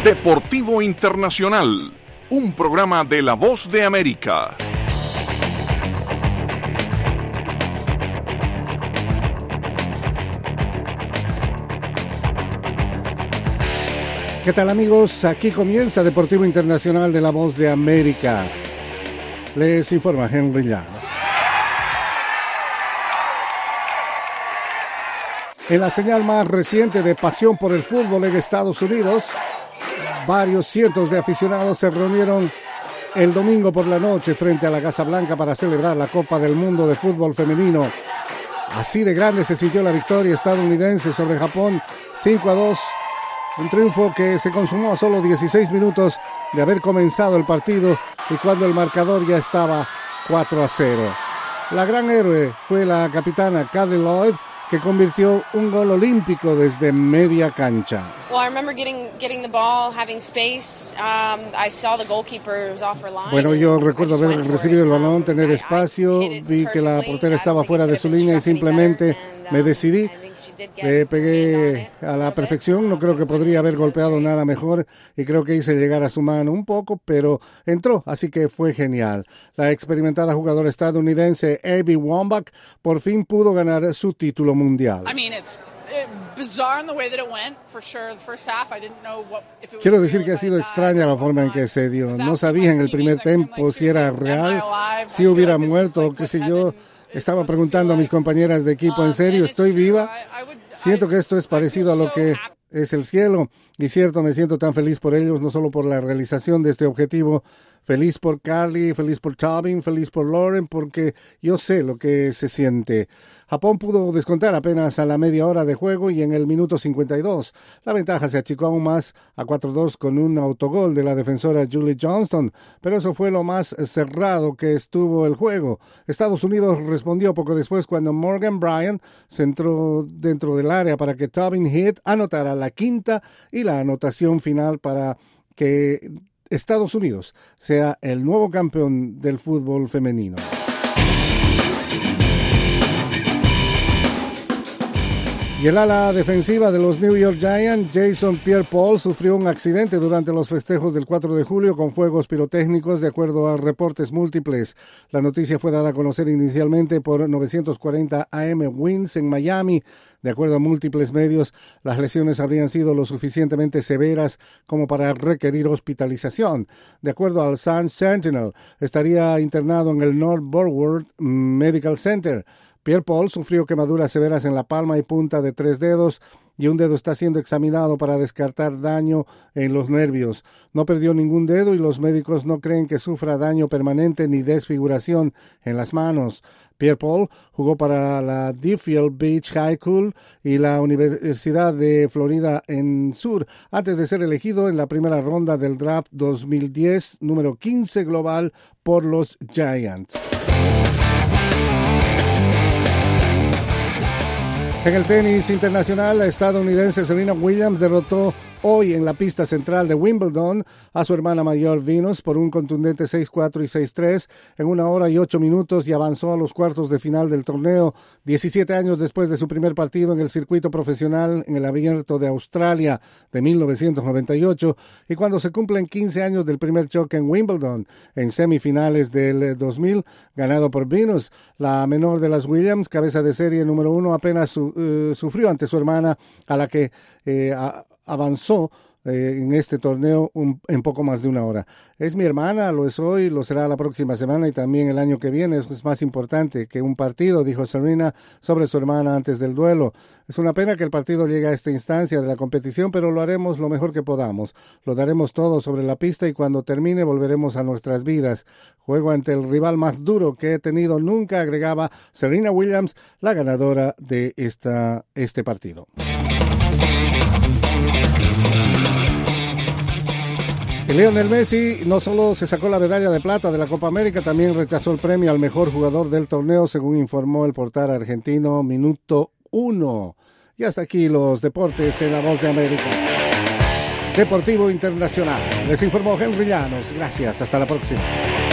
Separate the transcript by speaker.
Speaker 1: Deportivo Internacional, un programa de La Voz de América.
Speaker 2: ¿Qué tal, amigos? Aquí comienza Deportivo Internacional de La Voz de América. Les informa Henry Llanos. En la señal más reciente de pasión por el fútbol en Estados Unidos, varios cientos de aficionados se reunieron el domingo por la noche frente a la Casa Blanca para celebrar la Copa del Mundo de Fútbol Femenino. Así de grande se sintió la victoria estadounidense sobre Japón 5-2. Un triunfo que se consumó a solo 16 minutos de haber comenzado el partido y cuando el marcador ya estaba 4-0. La gran héroe fue la capitana Carly Lloyd, que convirtió un gol olímpico desde media cancha. Bueno, yo recuerdo haber recibido el balón, tener espacio, vi que la portera estaba fuera de su línea y simplemente me decidí. Le pegué a la perfección, no creo que podría haber golpeado nada mejor y creo que hice llegar a su mano un poco, pero entró, así que fue genial. La experimentada jugadora estadounidense Abby Wambach por fin pudo ganar su título mundial. Quiero decir que ha sido extraña la forma en que se dio. No sabía en el primer tiempo si era real, si hubiera muerto o qué sé yo. Estaba preguntando a mis compañeras de equipo, ¿en serio estoy viva? Siento que esto es parecido a lo que es el cielo. Y cierto, me siento tan feliz por ellos, no solo por la realización de este objetivo. Feliz por Carly, feliz por Tobin, feliz por Lauren, porque yo sé lo que se siente. Japón pudo descontar apenas a la media hora de juego y en el minuto 52. La ventaja se achicó aún más a 4-2 con un autogol de la defensora Julie Johnston, pero eso fue lo más cerrado que estuvo el juego. Estados Unidos respondió poco después cuando Morgan Bryant se entró dentro del área para que Tobin Heath anotara la quinta y la anotación final para que Estados Unidos sea el nuevo campeón del fútbol femenino. Y el ala defensiva de los New York Giants, Jason Pierre-Paul, sufrió un accidente durante los festejos del 4 de julio con fuegos pirotécnicos, de acuerdo a reportes múltiples. La noticia fue dada a conocer inicialmente por 940 AM Winds en Miami. De acuerdo a múltiples medios, las lesiones habrían sido lo suficientemente severas como para requerir hospitalización. De acuerdo al Sun Sentinel, estaría internado en el North Broward Medical Center. Pierre-Paul sufrió quemaduras severas en la palma y punta de 3 dedos y un dedo está siendo examinado para descartar daño en los nervios. No perdió ningún dedo y los médicos no creen que sufra daño permanente ni desfiguración en las manos. Pierre-Paul jugó para la Deerfield Beach High School y la Universidad de Florida en Sur, antes de ser elegido en la primera ronda del draft 2010, número 15 global por los Giants. En el tenis internacional, la estadounidense Serena Williams derrotó hoy en la pista central de Wimbledon a su hermana mayor Venus por un contundente 6-4 y 6-3 en 1 hora y 8 minutos y avanzó a los cuartos de final del torneo 17 años después de su primer partido en el circuito profesional en el Abierto de Australia de 1998 y cuando se cumplen 15 años del primer choque en Wimbledon en semifinales del 2000 ganado por Venus. La menor de las Williams, cabeza de serie número 1, apenas sufrió ante su hermana a la que avanzó en este torneo en poco más de 1 hora. Es mi hermana, lo es hoy, lo será la próxima semana y también el año que viene. Eso es más importante que un partido, dijo Serena sobre su hermana antes del duelo. Es una pena que el partido llegue a esta instancia de la competición, pero lo haremos lo mejor que podamos. Lo daremos todo sobre la pista y cuando termine volveremos a nuestras vidas. Juego ante el rival más duro que he tenido nunca, agregaba Serena Williams, la ganadora de este partido. Lionel Messi no solo se sacó la medalla de plata de la Copa América, también rechazó el premio al mejor jugador del torneo, según informó el portal argentino Minuto 1. Y hasta aquí los deportes en La Voz de América. Deportivo Internacional. Les informó Henry Llanos. Gracias. Hasta la próxima.